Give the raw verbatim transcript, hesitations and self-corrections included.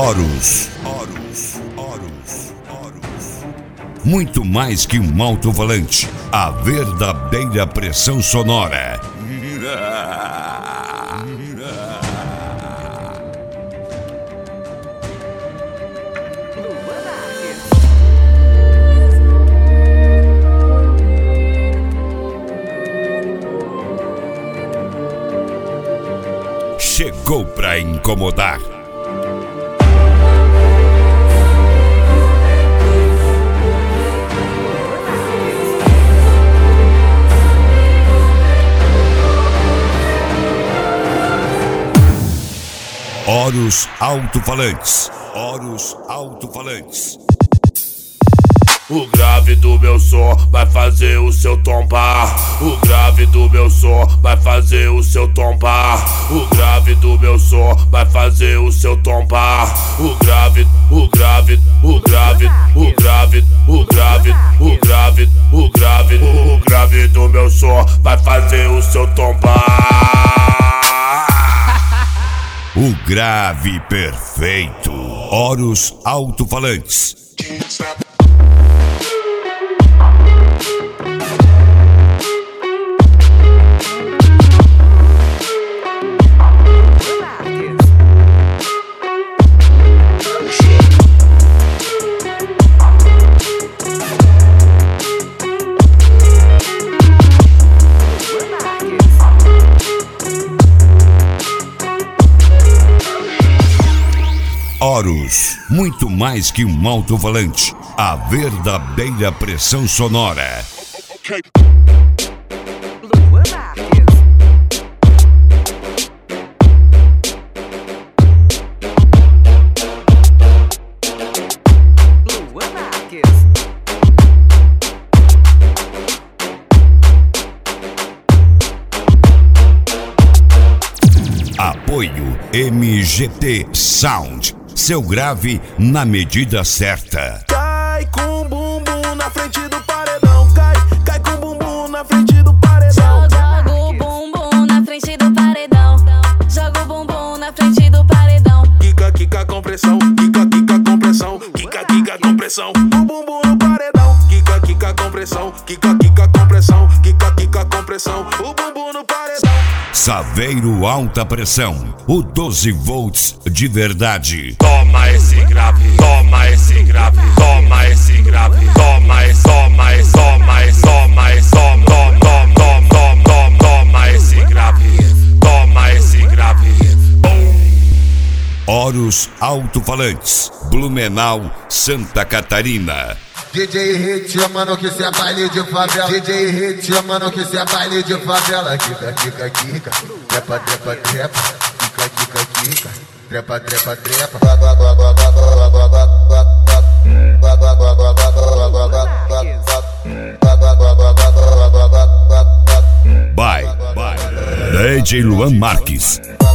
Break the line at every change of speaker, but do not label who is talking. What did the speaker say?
Horus. Horus. Horus. Horus. Muito mais que um alto-falante, a verdadeira pressão sonora. Chegou pra incomodar. Horus Alto-Falantes. Horus Alto-Falantes.
O grave do meu som vai fazer o seu tombar. O grave do meu som vai fazer o seu tombar. O grave do meu som vai fazer o seu tombar. O grave, o grave, o grave, o grave, o grave, o grave, o grave, o grave do meu som vai fazer o seu tombar.
O grave perfeito. Horus Alto-Falantes. Horus, muito mais que um alto-falante, a verdadeira pressão sonora. Apoio M G T Sound. Seu grave na medida certa.
Cai com o bumbum na frente do paredão. Cai, cai com o bumbum na frente do paredão.
Joga o bumbum na frente do paredão. Joga o bumbum na frente do paredão.
Quica, quica com pressão. Quica, quica com pressão. Quica, quica com pressão. O bumbum no paredão. Quica, quica com pressão. Quica, quica com pressão. Quica, quica com pressão. O bumbum no paredão.
Saveiro Alta Pressão, o doze volts de verdade.
Toma esse grave, toma esse grave, toma esse grave, toma esse, toma esse, toma esse, toma esse, toma, toma, toma, toma, toma, toma esse grave, toma esse grave.
Horus Alto-Falantes, Blumenau, Santa Catarina.
D J Hit, mano, que cê é baile de favela. D J Hit, mano, que cê é baile de favela. Kika, kika, kika, trepa, trepa, trepa. Kika, kika, kika, trepa, trepa, trepa.
Bye, bye. D J Luan Marques.